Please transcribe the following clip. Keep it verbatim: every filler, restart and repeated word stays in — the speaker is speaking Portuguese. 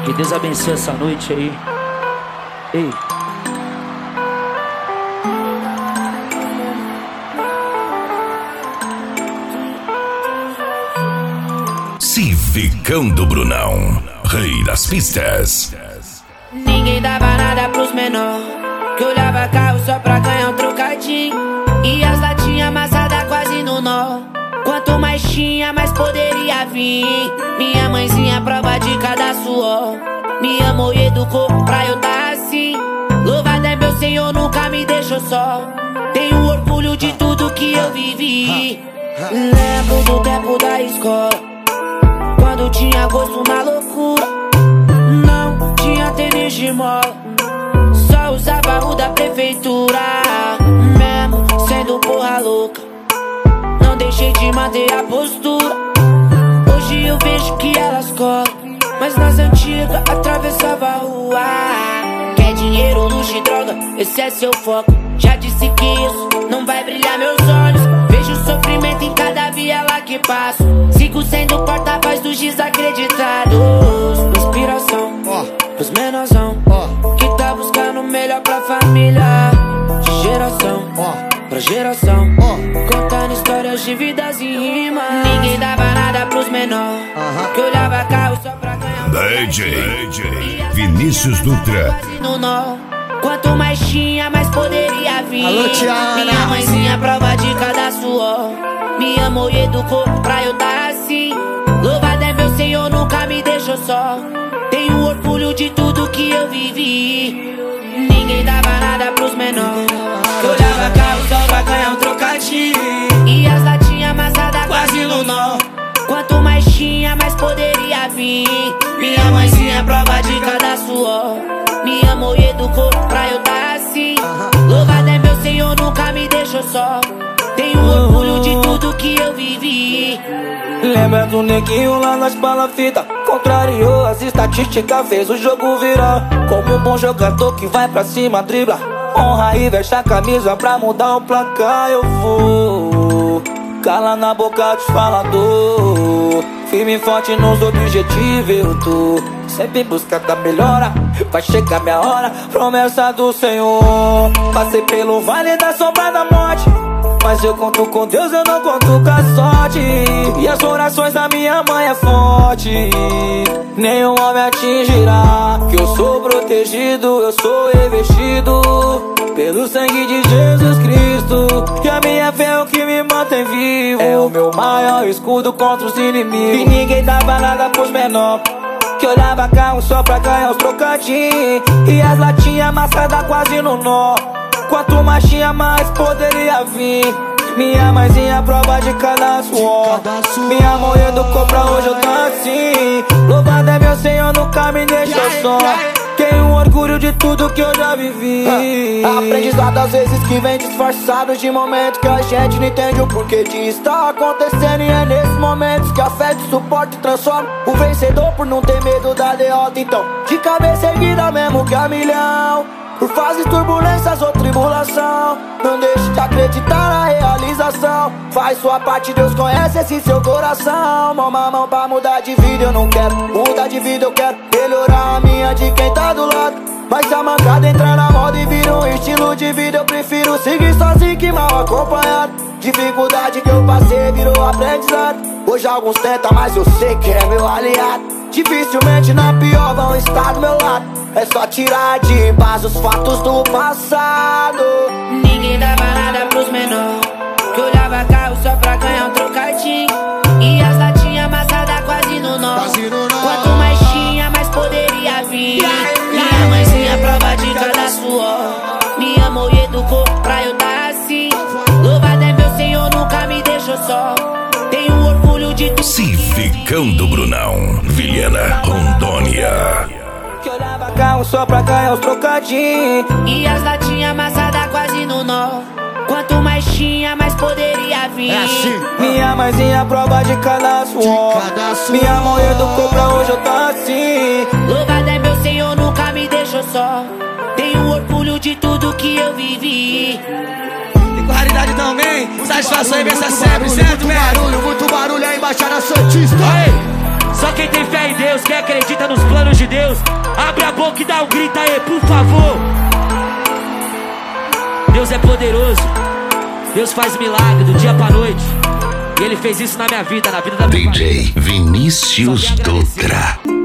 Que Deus abençoe essa noite aí. Ei. Civicão do Brunão, rei das pistas. Ninguém dava nada pros menor, que olhava carro só pra ganhar um trocadinho. E as latinhas amassadas quase no nó. Quanto mais tinha, mais poderia vir. Minha mãezinha prova de cada suor. Me amou e educou pra eu tá assim. Louvado é meu Senhor, nunca me deixou só. Tenho orgulho de tudo que eu vivi. Lembro do tempo da escola, quando tinha gosto na loucura. Não tinha tênis de mola, só usava o da prefeitura. Mesmo sendo porra louca, não deixei de manter a postura. Hoje eu vejo que elas correm, mas nas antigas atravessava a rua. Quer dinheiro, luxo e droga, esse é seu foco. Já disse que isso não vai brilhar meus olhos. Vejo sofrimento em cada viela que passo. Sigo sendo porta-voz dos desacreditados. Inspiração pros menorzão que tá buscando o melhor pra família. De geração pra geração, contando histórias de vidas em rima. Ninguém dava nada pros menor, que olhava carro só pra ganhar. D J Vinícius Dutra. Quanto mais tinha, mais poderia vir. Alô, Tiana. Minha mãezinha prova de cada suor. Me amou e educou pra eu tá assim. Louvado é meu Senhor, nunca me deixou só. Tenho orgulho de tudo que eu vivi. Ninguém dava nada pros menor, que olhava carro só pra ganhar um trocadinho. E as latinhas amassadas quase no nó. Quanto mais tinha, mais poderia vir. Minha mãezinha prova de cada suor. Me amou e educou pra eu tá assim. Louvado é meu Senhor, nunca me deixou só. Tenho orgulho de tudo que eu vivi. Lembra do neguinho lá nas palafitas? Contrariou as estatísticas, fez o jogo virar. Como um bom jogador que vai pra cima, dribla, honra e veste a camisa pra mudar o placar. Eu vou cala na boca dos falador, firme e forte nos objetivos eu tô. Sempre em busca da melhora, vai chegar minha hora, promessa do Senhor. Passei pelo vale da sombra da morte, mas eu conto com Deus, eu não conto com a sorte. E as orações da minha mãe é forte, nenhum homem atingirá. Que eu sou protegido, eu sou revestido pelo sangue de Jesus Cristo. E a minha fé é o que me mantém vivo, é o meu maior escudo contra os inimigos. E ninguém dava nada pros menor, que olhava carro só pra ganhar os trocadinhos. E as latinhas amassadas quase no nó. Quanto mais tinha, mais poderia vir. Minha mãezinha prova de cada suor. Minha mãe educou pra hoje eu tô assim. Louvado é meu Senhor, nunca me deixou só. Tenho orgulho de tudo que eu já vivi. Aprendizado às vezes que vem disfarçado de momentos que a gente não entende o porquê de estar acontecendo. E é nesses momentos que a fé de suporte transforma o vencedor por não ter medo da derrota. Então, de cabeça erguida mesmo que a milhão, por fases, turbulências ou tribulação, não deixe de acreditar na realização. Faz sua parte, Deus conhece esse seu coração. Mão a mão pra mudar de vida eu não quero, mudar de vida eu quero melhorar a minha de quem tá do lado. Mas se a mancada entrar na moda e vira um estilo de vida, eu prefiro seguir sozinho que mal acompanhado. Dificuldade que eu passei virou aprendizado. Hoje alguns tentam, mas eu sei que é meu aliado. Dificilmente na pior vão estar do meu lado. É só tirar de base os fatos do passado. Ninguém dava nada pros menor, que olhava carro só pra ganhar um trocadinho. E as latinhas amassadas quase no nó. Quanto mais tinha, mais poderia vir. Minha mãezinha prova de cada suor. Me amou e educou pra eu tá assim. Louvado é meu Senhor, nunca me deixou só. Tenho orgulho de tudo. Civicão do Brunão, Vilhena, Rondônia. Que olhava carro só pra ganhar os trocadinhos. E as latinhas amassadas quase no nó. Quanto mais tinha, mais poderia vir. É assim. Minha mãezinha prova de cada suor. Minha mãe educou pra hoje eu tô assim. Louvado é meu Senhor, nunca me deixou só. Tenho orgulho de tudo que eu vivi. Tem claridade também, satisfação imensa sempre, certo, muito velho? barulho, muito barulho aí, Baixada Santista. Aí, só quem tem fé em Deus Deus, quem acredita nos planos de Deus, abre a boca e dá um grito aí, por favor. Deus é poderoso, Deus faz milagre do dia pra noite. E Ele fez isso na minha vida, na vida da minha D J Vinícius Dutra.